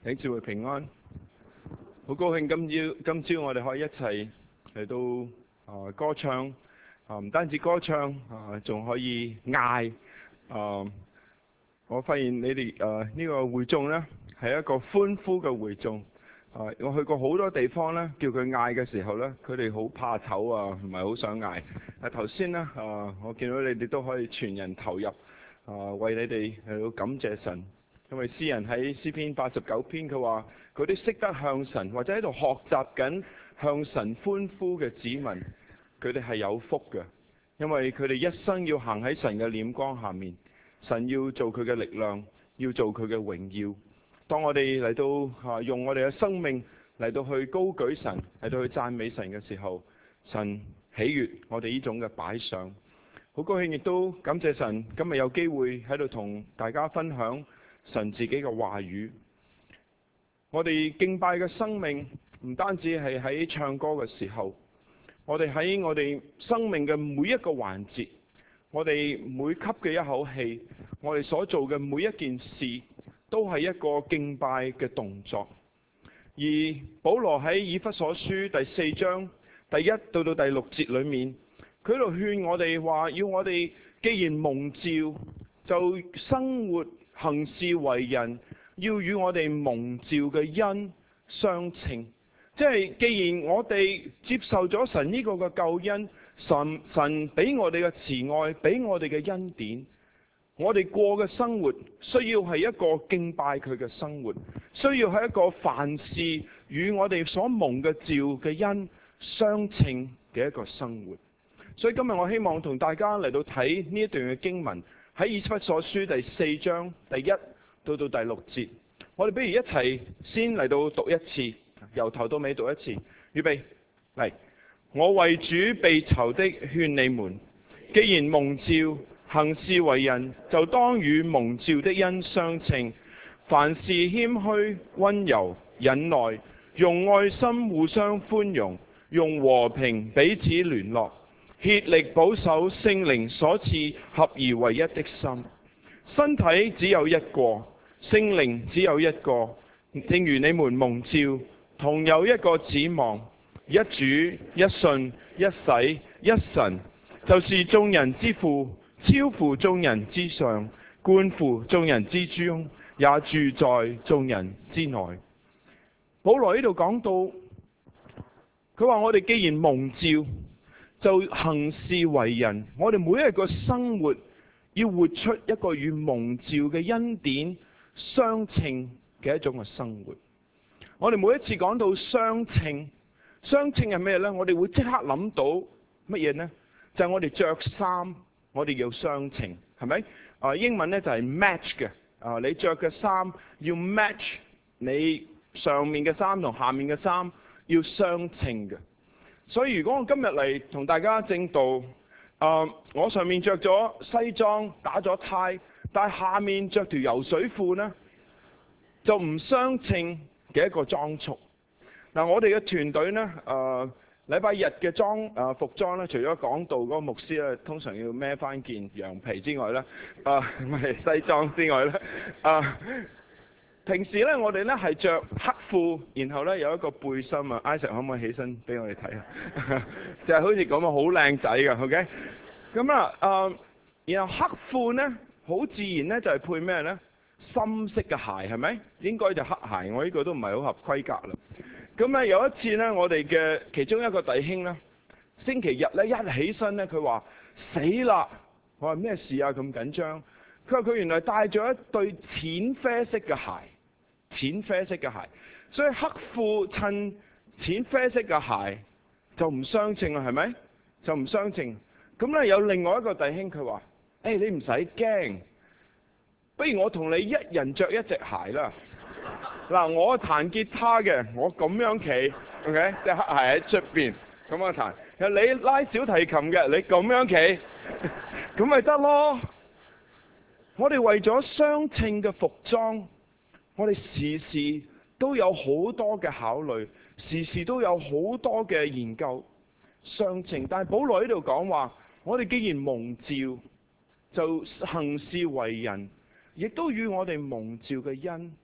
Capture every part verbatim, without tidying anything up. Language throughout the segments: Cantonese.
弟兄姊妹平安，好高興今朝今朝我哋可以一齊嚟到啊歌唱啊，唔單止歌唱啊，仲可以嗌啊！我發現你哋誒呢個會眾呢係一個歡呼嘅會眾啊！我去過好多地方呢，叫佢嗌嘅時候呢，佢哋好怕醜啊，唔係好想嗌。啊頭先呢啊，我見到你哋都可以全人投入啊，為你哋嚟到感謝神。因為詩人喺詩篇八十九篇，佢話嗰啲識得向神或者喺度學習緊向神歡呼嘅子民，佢哋係有福嘅，因為佢哋一生要行喺神嘅臉光下面，神要做佢嘅力量，要做佢嘅榮耀。當我哋嚟到啊用我哋嘅生命嚟到去高舉神，嚟到去讚美神嘅時候，神喜悅我哋呢種嘅擺上。好高興亦都感謝神，今日有機會喺度同大家分享神自己嘅話語。我哋敬拜嘅生命唔單止係喺唱歌嘅時候，我哋喺我哋生命嘅每一個環節，我哋每吸嘅一口氣，我哋所做嘅每一件事，都係一個敬拜嘅動作。而保羅喺以弗所書第四章第一到到第六節裏面，佢喺度勸我哋話，要我哋既然蒙召，就生活行事為人，要與我哋蒙召嘅恩相稱。即係既然我哋接受咗神呢個嘅救恩，神神俾我哋嘅慈愛，俾我哋嘅恩典，我哋過嘅生活需要係一個敬拜佢嘅生活，需要係一個凡事與我哋所蒙嘅召嘅恩相稱嘅一個生活。所以今日我希望同大家嚟到睇呢一段嘅經文，喺以弗所書第四章第一到到第六節，我哋不如一齊先嚟到讀一次，由頭到尾讀一次。預備嚟，我為主被囚的勸你們，既然蒙召行事為人，就當與蒙召的恩相稱。凡事謙虛、溫柔、忍耐，用愛心互相寬容，用和平彼此聯絡，竭力保守聖靈所賜合而為一的心。身體只有一個，聖靈只有一個，正如你們蒙召，同有一個指望，一主、一信、一洗、一神，就是眾人之父，超乎眾人之上，貫乎眾人之中，也住在眾人之內。保羅呢度講到，佢話我哋既然蒙召，就行事為人，我哋每一個生活要活出一個與蒙召嘅恩典相稱嘅一種嘅生活。我哋每一次講到相稱，相稱係咩呢？我哋會即刻諗到乜嘢呢？就係我哋着衫，我哋要相稱，係咪？啊，英文呢就係 match 嘅。啊，你着嘅衫要 match 你上面嘅衫同下面嘅衫要相稱嘅。所以如果我今日嚟同大家證道，啊，我上面着咗西裝打咗呔，但係下面着條游水褲呢，就唔相稱嘅一個裝束。嗱、啊，我哋嘅團隊呢，誒禮拜日嘅裝誒服裝呢，除咗講道嗰個牧師咧，通常要孭翻件羊皮之外呢，啊唔係西裝之外呢，啊平時呢，我哋呢係着黑褲，然後呢有一個背心啊。Isaac 可唔可以起身俾我哋睇下？就係好似咁啊，好靚仔㗎 ，OK？咁啊，誒，然後黑褲呢，好自然呢就係配咩呢？深色嘅鞋係咪？應該就黑鞋，我呢個都唔係好合規格啦。咁啊有一次呢，我哋嘅其中一個弟兄呢，星期日呢一起身呢，佢話死啦！我話咩事啊？咁緊張？佢話佢原來帶咗一對淺啡色嘅鞋。淺啡色嘅鞋，所以黑褲襯淺啡色嘅鞋就唔相稱啦，係咪？就唔相稱。咁咧有另外一個弟兄佢話：誒、hey, 你唔使驚，不如我同你一人着一隻鞋啦。嗱，我彈吉他嘅，我咁樣企 ，OK， 隻黑鞋喺出邊咁樣彈。你拉小提琴嘅，你咁樣企，咁咪得咯。我哋為咗相稱嘅服裝，我哋時時都有好多嘅考慮，時時都有好多嘅研究相稱。但係保羅喺度講話，我哋既然蒙召，就行事為人，亦都與我哋蒙召嘅恩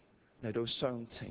嚟到相稱。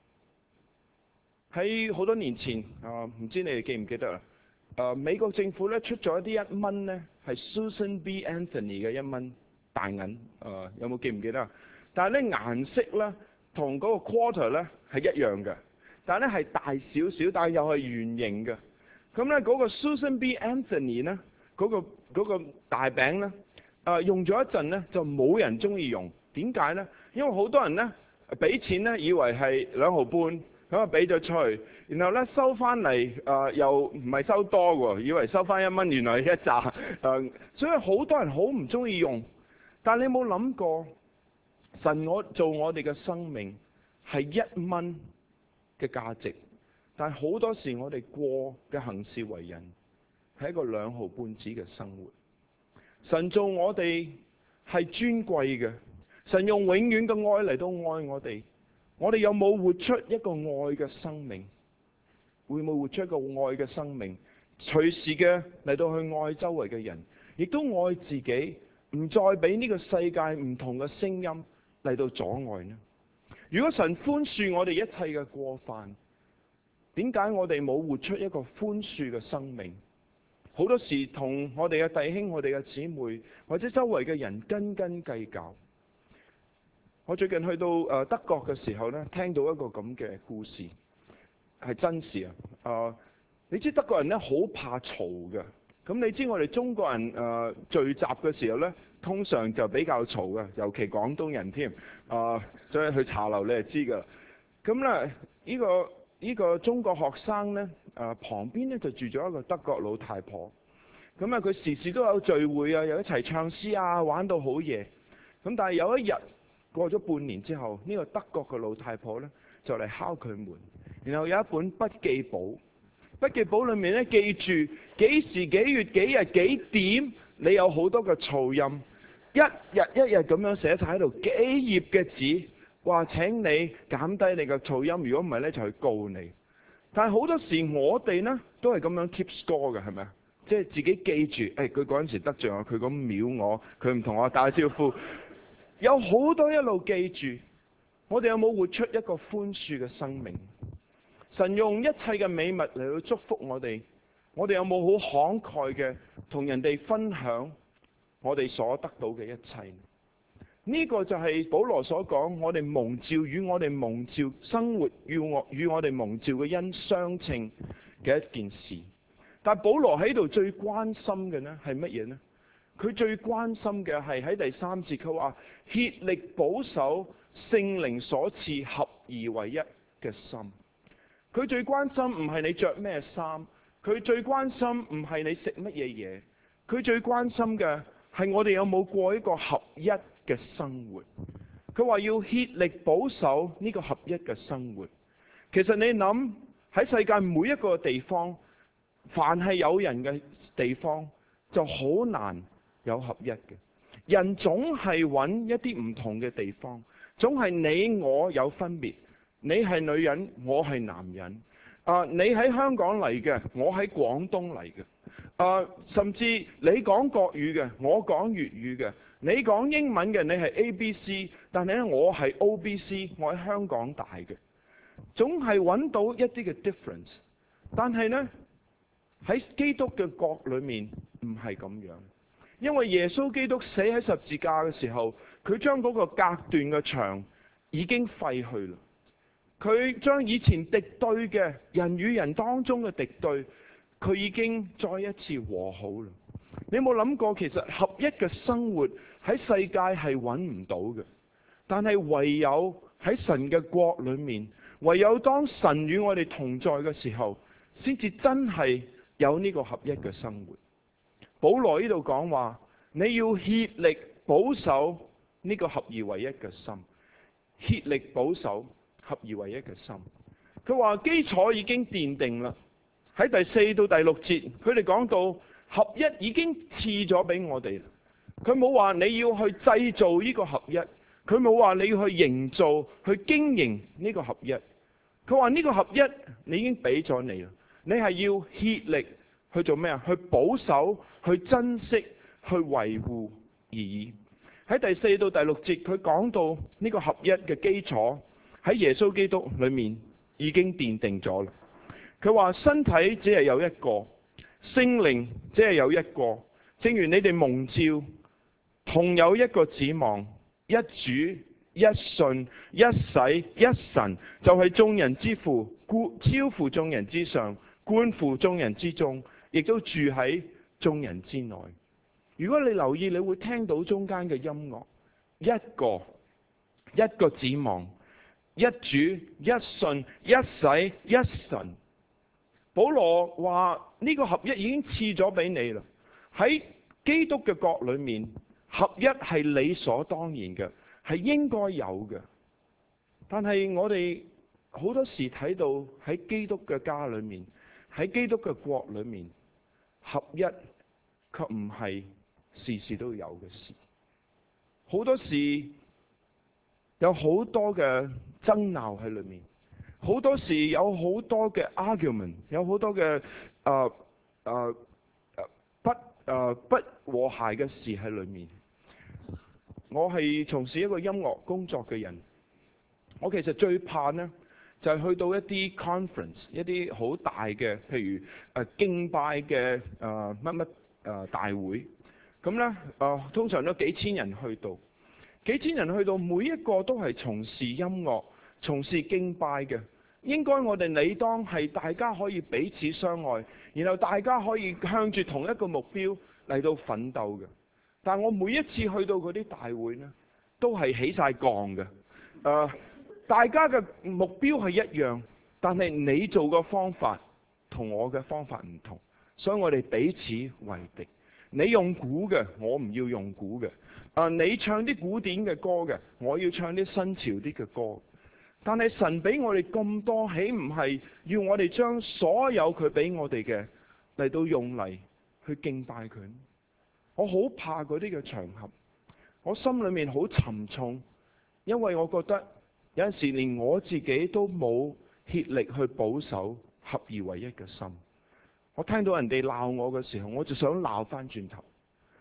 喺好多年前啊，唔知你哋記唔記得啦？誒，美國政府咧出咗一啲一蚊咧，係 Susan B. Anthony 嘅一蚊大銀，誒、呃、有冇記唔記得啊？但係咧顏色咧同嗰個 quarter 咧係一樣嘅，但係咧係大少少，但係又係圓形嘅。咁咧嗰個 Susan B. Anthony 咧嗰、嗰個嗰個大餅咧，誒、呃、用咗一陣咧就冇人中意用，點解咧？因為好多人咧俾錢咧以為係兩毫半，咁啊俾咗出去，然後咧收翻嚟誒又唔係收多喎，以為收翻一蚊，原來係一紮誒、呃，所以好多人好唔中意用。但你有冇諗過，神我做我哋嘅生命係一蚊嘅價值，但係好多時我哋過嘅行事為人係一個兩毫半紙嘅生活。神做我哋係尊貴嘅，神用永遠嘅愛嚟到愛我哋。我哋有冇活出一個愛嘅生命？會唔會活出一個愛嘅生命？隨時嘅嚟到去愛周圍嘅人，亦都愛自己，唔再俾呢個世界唔同嘅聲音嚟到阻礙呢？如果神寬恕我哋一切嘅過犯，點解我哋冇活出一個寬恕嘅生命？好多時同我哋嘅弟兄、我哋嘅姊妹或者周圍嘅人斤斤計較。我最近去到誒德國嘅時候咧，聽到一個咁嘅故事，係真事啊！誒、呃，你知德國人咧好怕嘈嘅，咁你知我哋中國人誒、呃、聚集嘅時候咧，通常就比較嘈嘅，尤其廣東人添。誒、呃，所以去茶樓你就知㗎。咁咧，呢、呢個呢、呢個中國學生咧，誒、呃、旁邊咧就住咗一個德國老太婆。咁啊，佢時時都有聚會啊，又一齊唱詩啊，玩到好夜。咁但係有一日，過咗半年之後，呢個德國嘅老太婆呢，就嚟敲佢門，然後有一本筆記簿，筆記簿裏面呢，記住幾時幾月幾日幾點，你有好多嘅噪音，一日一日咁樣寫晒喺度，幾頁嘅紙，話請你減低你嘅噪音，如果唔係呢，就去告你。但係好多時我哋呢，都係咁樣 keep score 嘅，係咪啊？即係自己記住，誒佢嗰陣時得罪我，佢咁藐我，佢唔同我打招呼。有好多一路記住，我哋有冇活出一個寬恕嘅生命？神用一切嘅美物嚟到祝福我哋，我哋有冇好慷慨嘅同人哋分享我哋所得到嘅一切？呢個就係保羅所講，我哋蒙召與我哋蒙召生活與我與我哋蒙召嘅恩相稱嘅一件事。但保羅喺度最關心嘅呢係乜嘢呢？佢最關心嘅係喺第三節，佢話竭力保守聖靈所賜合而為一嘅心。佢最關心唔係你着咩衫，佢最關心唔係你食乜嘢嘢，佢最關心嘅係我哋有冇過一個合一嘅生活。佢話要竭力保守呢個合一嘅生活。其實你諗喺世界每一個地方，凡係有人嘅地方，就好難有合一嘅。人總係揾一啲唔同嘅地方，總係你我有分別。你係女人，我係男人。啊，你喺香港嚟嘅，我喺廣東嚟嘅。啊，甚至你講國語嘅，我講粵語嘅。你講英文嘅，你係 A B C， 但係咧我係 O B C， 我喺香港大嘅。總係揾到一啲嘅 difference， 但係呢，喺基督嘅國裏面唔係咁樣。因為耶穌基督死喺十字架嘅時候，佢將嗰個隔斷嘅牆已經廢去啦。佢將以前敵對嘅人與人當中嘅敵對，佢已經再一次和好啦。你有冇諗過，其實合一嘅生活喺世界係揾唔到嘅，但係唯有喺神嘅國裏面，唯有當神與我哋同在嘅時候，先至真係有呢個合一嘅生活。保羅呢度講話，你要竭力保守呢個合而為一嘅心，竭力保守合而為一嘅心。佢話基礎已經奠定啦。喺第四到第六節，佢哋講到合一已經賜咗俾我哋。佢冇話你要去製造呢個合一，佢冇話你要去營造、去經營呢個合一。佢話呢個合一你已經俾咗你啦，你係要竭力去做咩啊？去保守、去珍惜、去維護而已。喺第四到第六節，佢講到呢個合一嘅基礎喺耶穌基督裏面已經奠定咗啦。佢話身體只係有一個，聖靈只係有一個，正如你哋蒙召，同有一個指望，一主、一信、一洗、一神，就係眾人之父，超乎眾人之上，觀乎眾人之中，亦都住喺眾人之內。如果你留意，你會聽到中間嘅音樂，一個一個指望，一主、一信、一洗、一神。保羅話呢個合一已經賜咗俾你啦。喺基督嘅國裏面，合一係理所當然嘅，係應該有嘅。但係我哋好多時睇到喺基督嘅家裏面，喺基督嘅國裏面，合一卻唔係事事都有嘅事。好多時有好多嘅爭鬧喺裏面，好多時有好多嘅 argument， 有好多嘅誒誒不誒、呃、不和諧嘅事喺裏面。我係從事一個音樂工作嘅人，我其實最怕呢，就係、是、去到一啲 conference， 一啲好大嘅，譬如誒、呃、敬拜嘅誒乜乜誒大會，咁呢，誒、呃、通常都幾千人去到，幾千人去到，每一個都係從事音樂、從事敬拜嘅。應該我哋理當係大家可以彼此相愛，然後大家可以向住同一個目標嚟到奮鬥嘅。但我每一次去到嗰啲大會呢，都係起晒槓嘅。誒、呃，大家嘅目標係一樣，但係你做嘅方法同我嘅方法唔同，所以我哋彼此為敵。你用鼓嘅，我唔要用鼓嘅。誒、呃，你唱啲古典嘅歌嘅，我要唱啲新潮啲嘅歌。但係神俾我哋咁多，豈唔係要我哋將所有佢俾我哋嘅嚟到用嚟去敬拜佢？我好怕嗰啲嘅場合，我心裏面好沉重，因為我覺得有陣時連我自己都冇竭力去保守合而為一嘅心。我聽到人哋鬧我嘅時候，我就想鬧翻轉頭。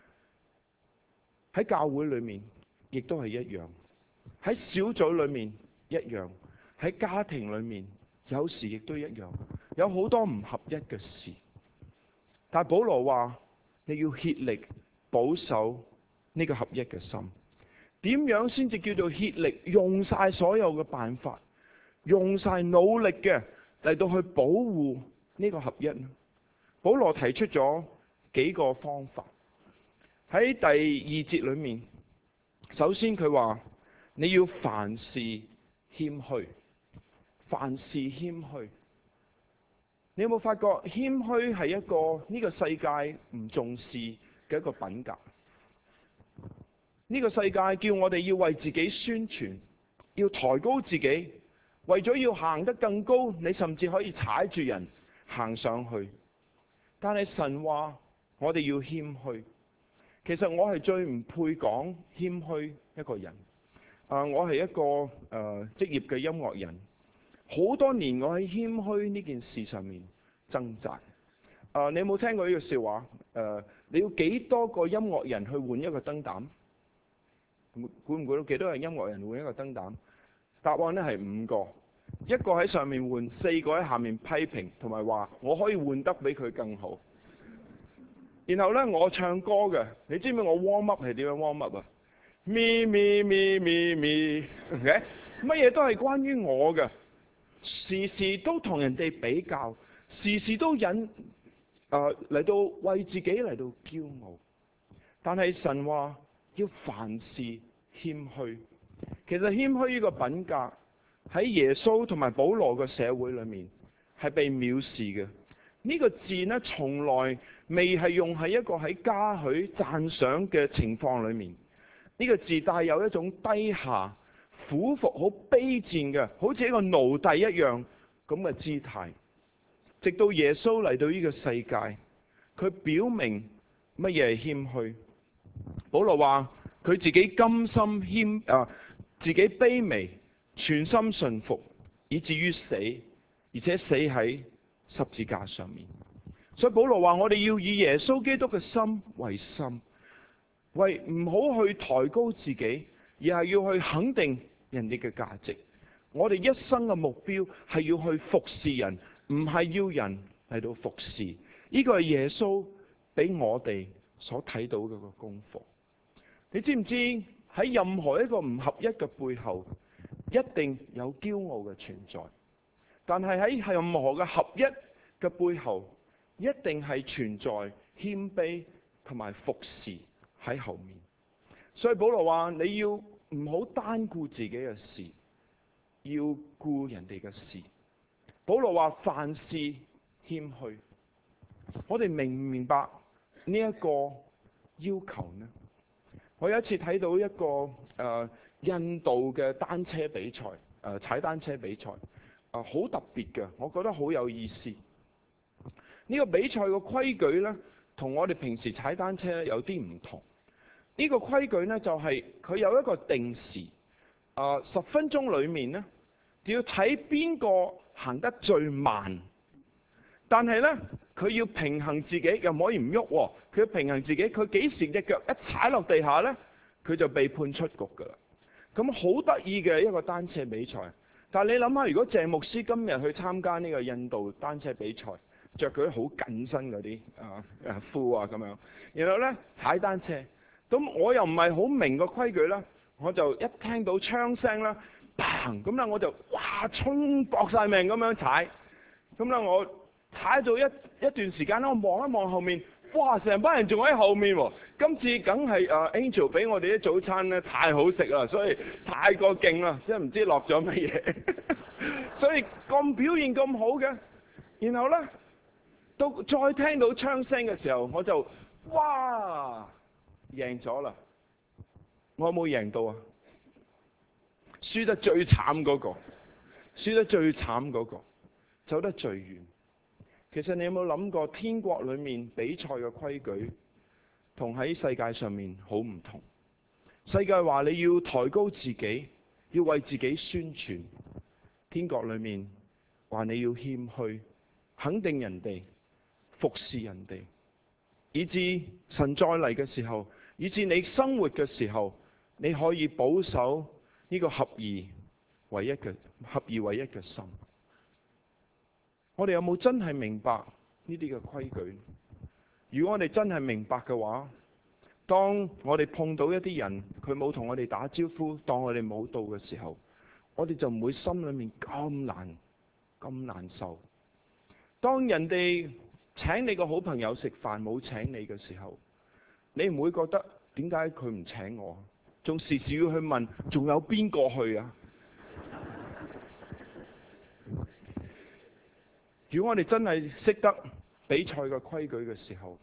喺教會裏面亦都係一樣，喺小組裏面一樣，喺家庭裏面有時亦都一樣，有好多唔合一嘅事。但係保羅話你要竭力保守呢個合一嘅心。點樣先至叫做竭力用晒所有嘅辦法，用晒努力嘅嚟到去保護呢個合一呢？保羅提出咗幾個方法。喺第二節裏面，首先佢話你要凡事謙虛，凡事謙虛。你有冇發覺謙虛係一個呢個世界唔重視嘅一個品格？呢個世界叫我哋要為自己宣傳，要抬高自己，為咗要行得更高，你甚至可以踩住人行上去。但係神話我哋要謙虛。其實我係最唔配講謙虛一個人。啊，我係一個誒、呃、職業嘅音樂人，好多年我喺謙虛呢件事上面掙扎。啊、呃，你有冇聽過呢個笑話？誒、呃，你要幾多個音樂人去換一個燈膽？估唔估到幾多個音樂人換一個燈膽？答案呢係五個，一個喺上面換，四個喺下面批評，同埋話我可以換得比佢更好。然後呢，我唱歌嘅，你知唔知我 warm up 係點樣 warm up 啊？咪咪咪咪咪，OK，乜嘢都係關於我嘅，時時都同人哋比較，時時都引誒嚟到為自己嚟到驕傲。但係神話要凡事謙虛。其實謙虛呢個品格喺耶穌同埋保羅嘅社會裏面係被藐視嘅。呢個字呢，從來未係用喺一個喺嘉許讚賞嘅情況裏面。呢個字帶有一種低下、俯伏、好卑賤嘅，好似一個奴隸一樣咁嘅姿態。直到耶穌嚟到呢個世界，佢表明乜嘢係謙虛。保羅話佢自己甘心謙啊，自己卑微，全心順服，以至於死，而且死喺十字架上面。所以保羅話我哋要以耶穌基督嘅心為心。為唔好去抬高自己，而係要去肯定人哋嘅價值。 我哋一生嘅目標係要去服侍人，唔係要人嚟到服侍。呢個係耶穌俾我哋所睇到嘅個功課。你知唔知喺任何一個唔合一嘅背後，一定有驕傲嘅存在？但係喺任何嘅合一嘅背後，一定係存在謙卑同埋服侍喺後面。所以保羅話：你要唔好單顧自己嘅事，要顧人哋嘅事。保羅話：凡事謙虛。我哋明唔明白呢一個要求呢？我有一次睇到一個誒、呃、印度嘅單車比賽，誒、呃、踩單車比賽，啊、呃、好特別嘅，我覺得好有意思。呢、這個比賽嘅規矩呢，同我哋平時踩單車有啲唔同。呢、這個規矩呢，就係、是、佢有一個定時，啊、呃、十分鐘裏面呢，要睇邊個行得最慢。但係呢，佢要平衡自己，又唔可以唔喐喎。佢要平衡自己，佢幾時隻腳一踩落地下呢，佢就被判出局㗎啦。咁好得意嘅一個單車比賽。但係你諗下，如果鄭牧師今日去參加呢個印度單車比賽，着佢啲好緊身嗰啲啊啊褲啊咁樣，然後呢，踩單車，咁我又唔係好明個規矩啦，我就一聽到槍聲啦，砰咁啦，我就哇衝搏晒命咁樣踩，咁啦我。踩咗一一段時間啦，我望一望後面，哇！成班人仲喺後面喎。今次梗係誒 Angel 俾我哋啲早餐咧太好食啦，所以太過勁啦，即係唔知落咗乜嘢。所以咁表現咁好嘅，然後咧到再聽到槍聲嘅時候，我就哇贏咗啦！我有冇贏到啊？輸得最慘嗰個，輸得最慘嗰個，走得最遠。其實你有冇諗過，天國裏面比賽嘅規矩同喺世界上面好唔同？世界話你要抬高自己，要為自己宣傳；天國裏面話你要謙虛，肯定人哋，服侍人哋，以至神再嚟嘅時候，以至你生活嘅時候，你可以保守呢個合而為一嘅合而為一嘅心。我哋有冇真係明白呢啲嘅規矩？如果我哋真係明白嘅話，當我哋碰到一啲人，佢冇同我哋打招呼，當我哋冇到嘅時候，我哋就唔會心裏面咁難咁難受。當人哋請你個好朋友食飯冇請你嘅時候，你唔會覺得點解佢唔請我？仲時時要去問，仲有邊個去啊？如果我哋真係識得比賽嘅規矩嘅時候，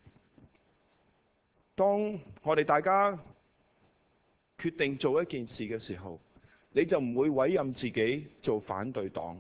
當我哋大家決定做一件事嘅時候，你就唔會委任自己做反對黨。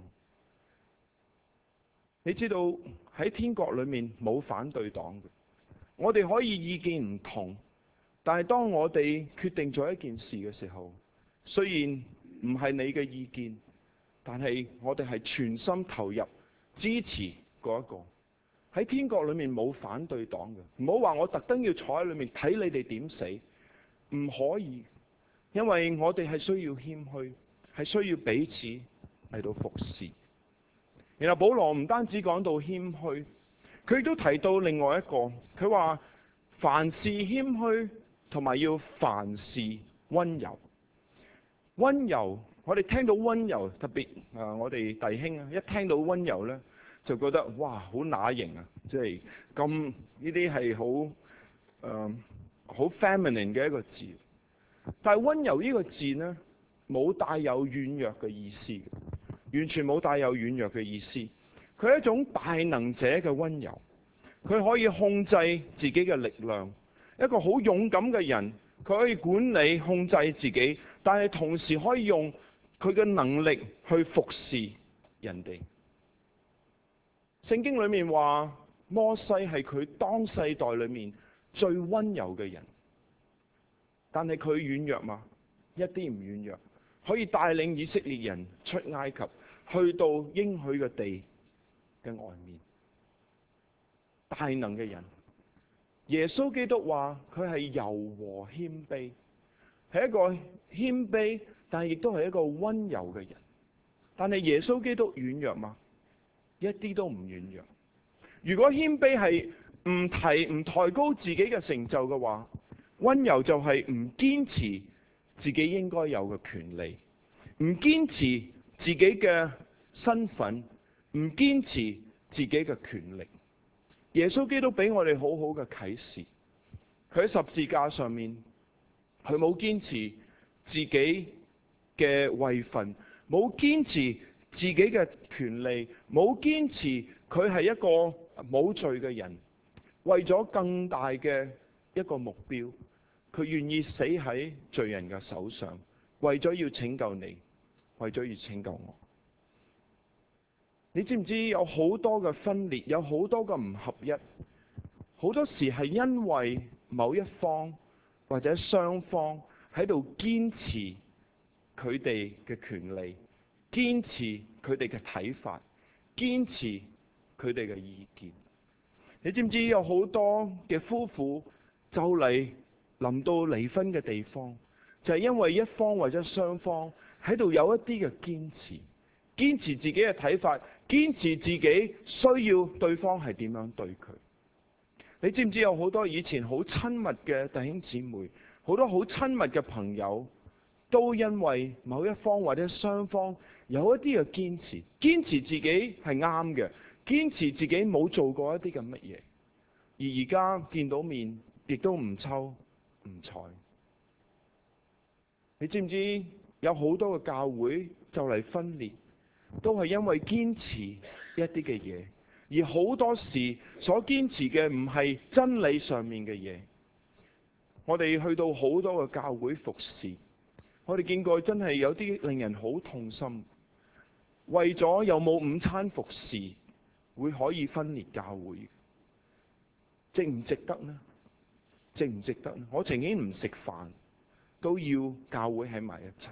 你知道喺天國裏面冇反對黨嘅，我哋可以意見唔同，但係當我哋決定做一件事嘅時候，雖然唔係你嘅意見，但係我哋係全心投入支持嗰一個。喺天國裏面冇反對黨嘅，唔好話我特登要坐喺裏面睇你哋點死，唔可以，因為我哋係需要謙虛，係需要彼此嚟到服侍。然後保羅唔單止講到謙虛，佢亦都提到另外一個，佢話凡事謙虛，同埋要凡事温柔。温柔，我哋聽到温柔，特別啊，我哋弟兄啊，一聽到温柔呢，就覺得哇，好乸型啊！即係咁呢啲係好誒好 feminine 嘅一個字。但係温柔呢個字呢，冇帶有軟弱嘅意思，完全冇帶有軟弱嘅意思。佢係一種大能者嘅温柔，佢可以控制自己嘅力量。一個好勇敢嘅人，佢可以管理控制自己，但係同時可以用佢嘅能力去服侍人哋。聖經裏面話摩西係佢當世代裏面最温柔嘅人，但係佢軟弱嘛？一啲唔軟弱，可以帶領以色列人出埃及，去到應許嘅地嘅外面。大能嘅人，耶穌基督話佢係柔和謙卑，係一個謙卑，但係亦都係一個温柔嘅人。 但係耶穌基督軟弱嗎？一啲都唔軟弱。如果謙卑係唔提唔抬高自己嘅成就嘅話，溫柔就係唔堅持自己應該有嘅權利，唔堅持自己嘅身份，唔堅持自己嘅權力。耶穌基督俾我哋好好嘅啟示，佢喺十字架上面，佢冇堅持自己嘅位份，冇堅持自己嘅權利，冇堅持佢係一個冇罪嘅人，為咗更大嘅一個目標，佢願意死喺罪人嘅手上，為咗要拯救你，為咗要拯救我。你知唔知有好多嘅分裂，有好多嘅唔合一，好多時係因為某一方或者雙方喺度堅持佢哋嘅權利，堅持佢哋嘅睇法，堅持佢哋嘅意見。你知唔知有好多嘅夫婦就嚟臨到離婚嘅地方，就係因為一方或者雙方喺度有一啲嘅堅持，堅持自己嘅睇法，堅持自己需要對方係點樣對佢。你知唔知有好多以前好親密嘅弟兄姊妹，好多好親密嘅朋友，都因為某一方或者雙方有一啲嘅堅持，堅持自己係啱嘅，堅持自己冇做過一啲嘅乜嘢，而而家見到面亦都唔抽唔睬。你知唔知有好多嘅教會就嚟分裂，都係因為堅持一啲嘅嘢，而好多時所堅持嘅唔係真理上面嘅嘢。我哋去到好多嘅教會服侍，我哋見過真係有啲令人好痛心，為咗有冇午餐服侍會可以分裂教會，值唔值得呢？值唔值得呢？我情願唔食飯都要教會喺埋一齊。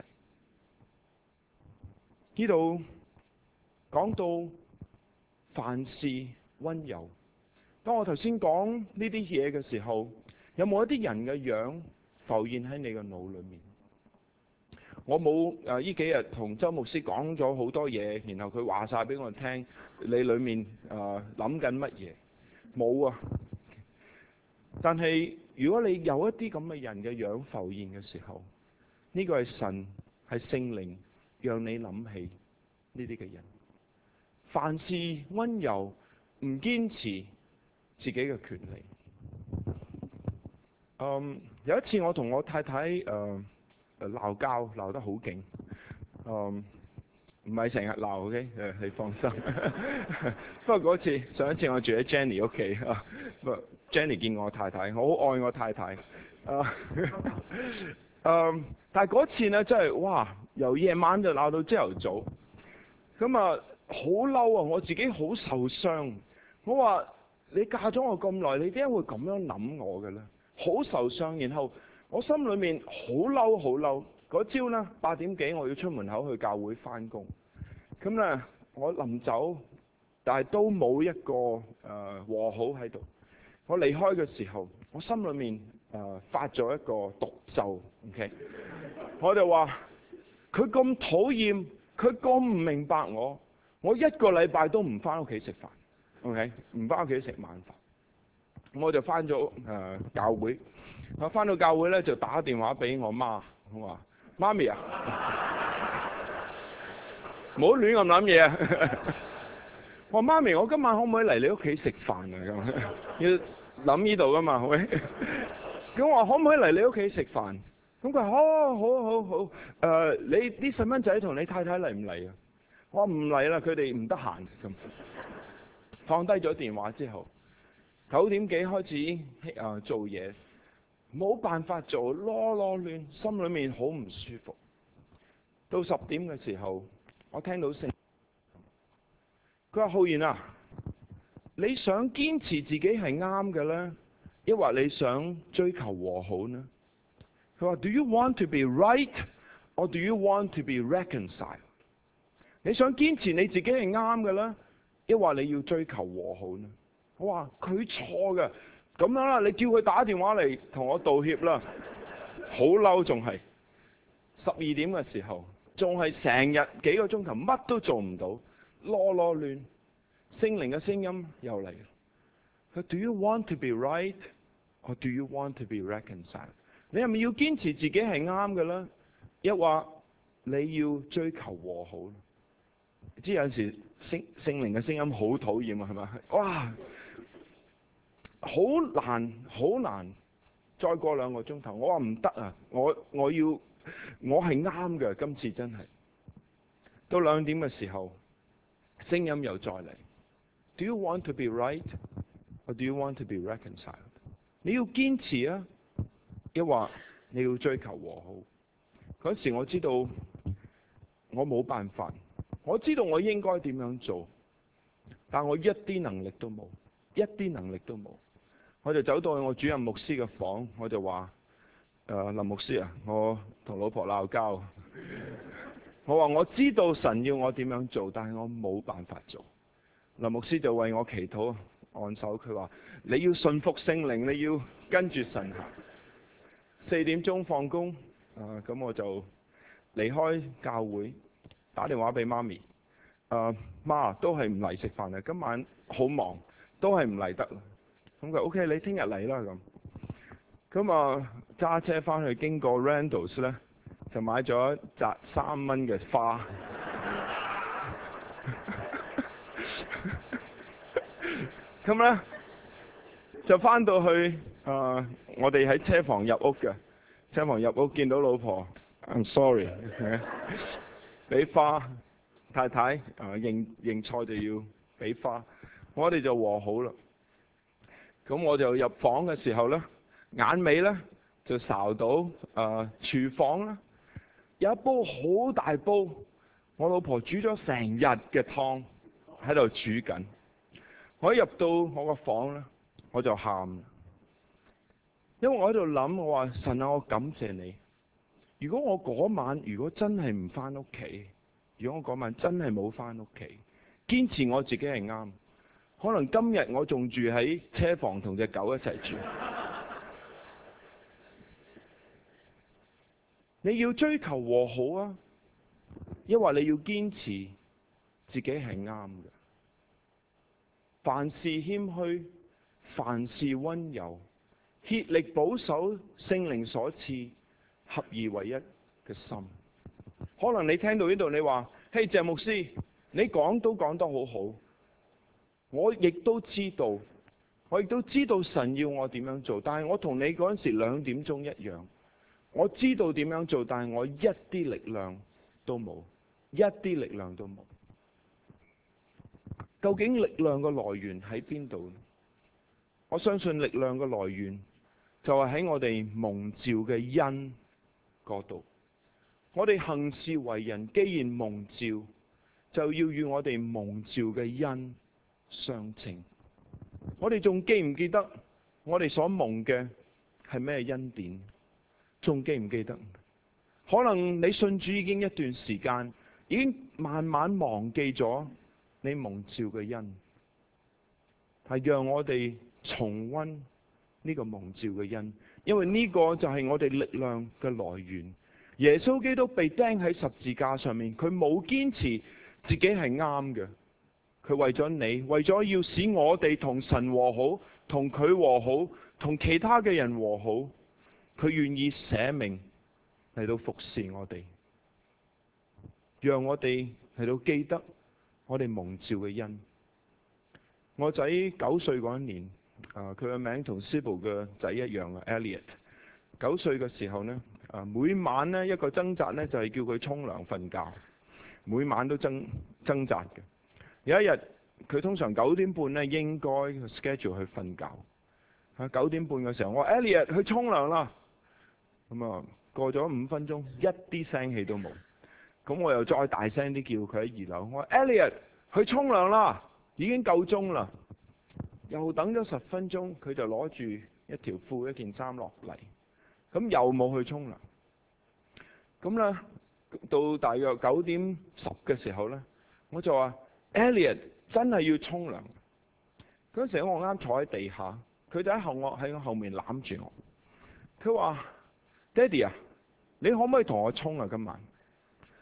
呢度講到凡事温柔。當我頭先講呢啲嘢嘅時候，有冇一啲人嘅樣浮現喺你嘅腦裏面？我冇誒呢幾日同周牧師講咗好多嘢，然後佢話晒俾我聽，你裏面誒諗緊乜嘢？冇啊！但係如果你有一啲咁嘅人嘅樣浮現嘅時候，呢個係神，係聖靈讓你諗起呢啲嘅人。凡事温柔，唔堅持自己嘅權利。嗯，有一次我同我太太誒誒鬧交，鬧得好勁。嗯，唔係成日鬧 ，OK？ 誒，你放心。不過嗰次，上一次我住喺 Jenny 屋企啊，不過 Jenny 見我太太，我好愛我太太。啊，嗯，但係嗰次咧，真係哇，由夜晚就鬧到朝頭早。咁啊，好嬲啊！我自己好受傷。我話你嫁咗我咁耐，你點解會咁樣諗我嘅咧？好受傷。然後我心裏面好嬲，好嬲。嗰朝呢，八點幾我要出門口去教會返工。咁咧，我臨走，但係都冇一個誒、呃、和好喺度。我離開嘅時候，我心裏面誒、呃、發咗一個毒咒。OK，我就話佢咁討厭，佢咁唔明白我，我一個禮拜都唔返屋企食飯。OK， 唔返屋企食晚飯。我就返咗誒教會。我返到教會咧，就打電話俾我媽，我話媽咪啊，唔好亂咁諗嘢啊！我話媽咪，我今晚可唔可以嚟你屋企食飯啊？咁要諗呢度噶嘛，係咪？咁我話可唔可以嚟你屋企食飯？咁佢話哦，好好好。誒、呃，你啲細蚊仔同你太太嚟唔嚟啊？我話唔嚟啦，佢哋唔得閒。咁放低咗電話之後，九點幾開始誒、呃、做嘢。冇辦法做，囉囉亂，心裏面好唔舒服。到十點嘅時候，我聽到聲，佢話浩然啊，你想堅持自己係啱嘅呢？抑或你想追求和好呢？佢話 Do you want to be right or do you want to be reconciled？ 你想堅持你自己係啱嘅呢？抑或你要追求和好呢？我話佢錯嘅。咁樣啦，你叫佢打電話嚟同我道歉啦。好嬲，仲係十二點嘅時候， 仲係成日幾個鐘頭乜都做唔到，囉囉亂。聖靈嘅聲音又嚟，佢 Do you want to be right or do you want to be reconciled？ 你係咪要堅持自己係啱嘅咧？抑或你要追求和好？你知有陣時聖聖靈嘅聲音好討厭啊，係咪？哇，好難好難。再過兩個鐘頭，我話唔得啊！我我要我係啱嘅，今次真係。到兩點嘅時候，聲音又再嚟。Do you want to be right or do you want to be reconciled？ 你要堅持啊，抑或你要追求和好？嗰時我知道我冇辦法，我知道我應該點樣做，但我一啲能力都冇，一啲能力都冇。我就走到去我主任牧師嘅房，我就話：誒、呃、林牧師啊，我同老婆鬧交。我話我知道神要我點樣做，但係我冇辦法做。林牧師就為我祈禱按手，佢話：你要信服聖靈，你要跟住神行。四點鐘放工，啊咁我就離開教會，打電話俾媽咪。誒、呃、媽都係唔嚟食飯啊，今晚好忙，都係唔嚟得啦。咁佢 OK，你聽日嚟啦咁。咁啊揸車翻去經過 Randalls 咧，就買咗一紮三蚊嘅花。咁咧就翻到去啊、呃，我哋喺車房入屋嘅，車房入屋見到老婆 ，I'm sorry，俾花，太太啊、呃、認認錯就要俾花，我哋就和好啦。咁我就入房嘅時候咧，眼尾咧就睄到誒、呃、廚房啦，有一煲好大煲，我老婆煮咗成日嘅湯喺度煮緊。我一入到我個房咧，我就喊，因為我喺度諗，我話神啊，我感謝你。如果我嗰晚如果真係唔翻屋企，如果我嗰晚真係冇翻屋企，堅持我自己係啱。可能今日我仲住喺車房同隻狗一齊住。你要追求和好啊，抑或你要堅持自己係啱嘅。凡事謙虛，凡事溫柔，竭力保守聖靈所賜合而為一嘅心。可能你聽到呢度，你話：嘿，謝牧師，你講都講得好好。我亦都知道，我亦都知道神要我點樣做，但係我同你嗰陣時兩點鐘一樣，我知道點樣做，但係我一啲力量都冇，一啲力量都冇。究竟力量嘅來源喺邊度？我相信力量嘅來源就係喺我哋蒙召嘅恩嗰度。我哋行事為人，既然蒙召，就要與我哋蒙召嘅恩相稱。我哋仲記唔記得我哋所蒙嘅係咩恩典？仲記唔記得？可能你信主已經一段時間，已經慢慢忘記咗你蒙召嘅恩，係讓我哋重溫呢個蒙召嘅恩，因為呢個就係我哋力量嘅來源。耶穌基督被釘喺十字架上面，佢冇堅持自己係啱嘅。佢為咗你，為咗要使我哋同神和好，同佢和好，同其他嘅人和好，佢願意捨命嚟到服侍我哋，讓我哋嚟到記得我哋蒙召嘅恩。我仔九歲嗰一年，啊，佢嘅名同 Sybil 嘅仔一樣啊 ，Elliot。九歲嘅時候呢，啊，每晚呢一個掙扎呢，就係叫佢沖涼瞓覺，每晚都掙掙扎嘅。有一日，佢通常九點半咧應該 schedule 去瞓覺。喺九點半嘅時候，我話 Elliot 去沖涼啦。咁啊，過咗五分鐘，一啲聲氣都冇。咁我又再大聲啲叫佢喺二樓。我話 Elliot 去沖涼啦，已經夠鐘啦。又等咗十分鐘，佢就攞住一條褲一件衫落嚟。咁又冇去沖涼。咁咧，到大約九點十嘅時候咧，我就話Elliot 真係要沖涼。嗰陣時我啱坐喺地下，佢就喺後我喺我後面攬住我。佢話：爹哋啊，你可唔可以同我沖啊？今晚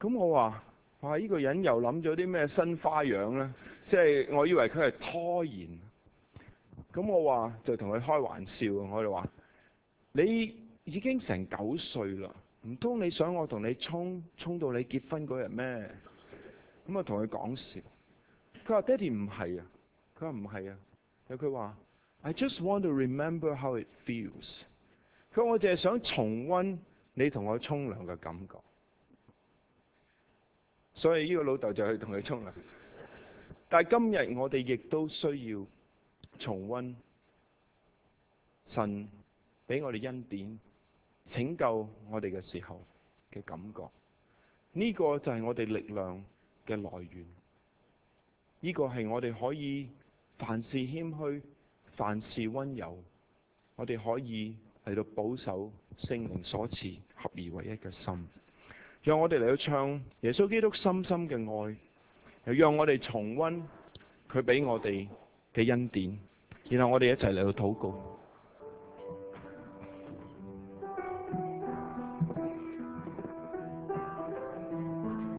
咁我話：哇！呢個人又諗咗啲咩新花樣呢？即係我以為佢係拖延。咁我話就同佢開玩笑，我哋話：你已經成九歲啦，唔通你想我同你衝衝到你結婚嗰日咩？咁我同佢講笑。佢話：爹哋唔係啊。佢話唔係啊。有佢話：I just want to remember how it feels。佢話我淨係想重溫你同我沖涼嘅感覺。所以呢個老豆就去同佢沖涼。但係今日我哋亦都需要重溫神俾我哋恩典拯救我哋嘅時候嘅感覺。呢個就係我哋力量嘅來源。呢個係我哋可以凡事謙虛、凡事溫柔，我哋可以嚟到保守聖靈所賜合而為一嘅心。讓我哋嚟到唱耶穌基督深深嘅愛，又讓我哋重溫佢俾我哋嘅恩典，然後我哋一齊嚟到禱告。